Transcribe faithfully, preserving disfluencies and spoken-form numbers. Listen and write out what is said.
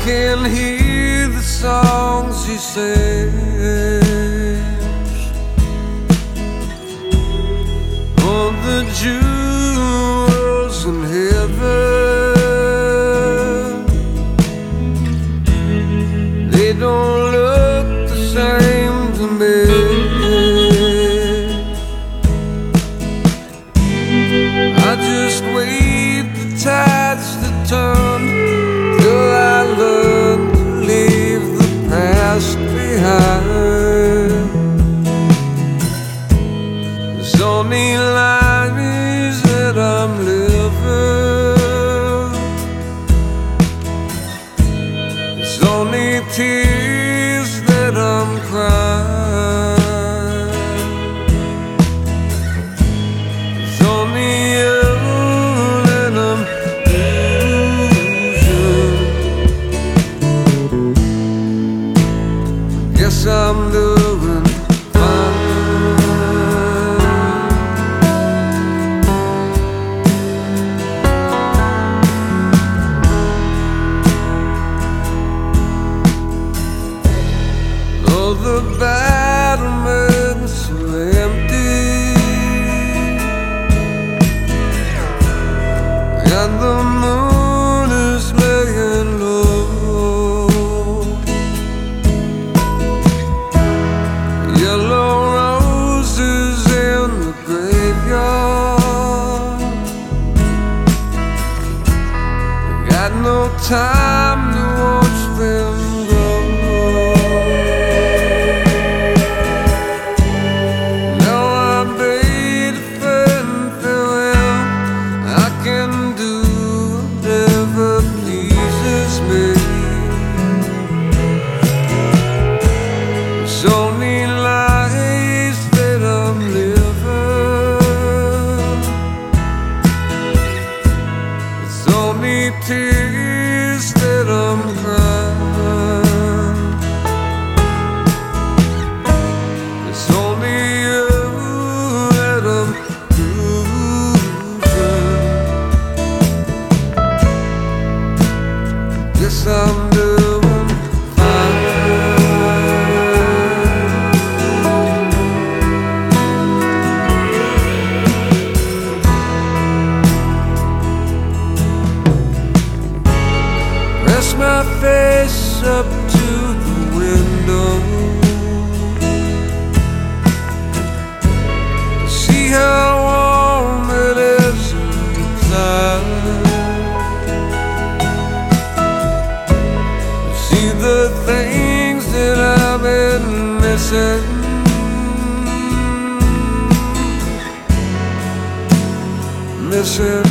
can hear the songs he sings on the jewels in heaven. They don't look the same to me. I just wait the tides to turn till I learn to leave the past behind. There's only lies that I'm living. There's only tears that I'm crying. There's only you that I'm losing. Guess I'm doing fine. All the battlements are empty, and the moon is laying low. Yellow roses in the graveyard. Got no time to watch them grow. Now I bade a farewell. I can do whatever pleases me. It's only lies that I'm living. It's only tears that I'm crying. It's only you that I'm losing. Guess I'm doing fine. Press my face up to the window to see how warm it is inside. See the things that I've been missing. Missing.